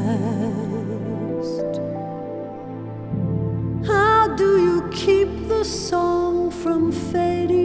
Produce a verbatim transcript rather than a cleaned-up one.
How do you keep the song from fading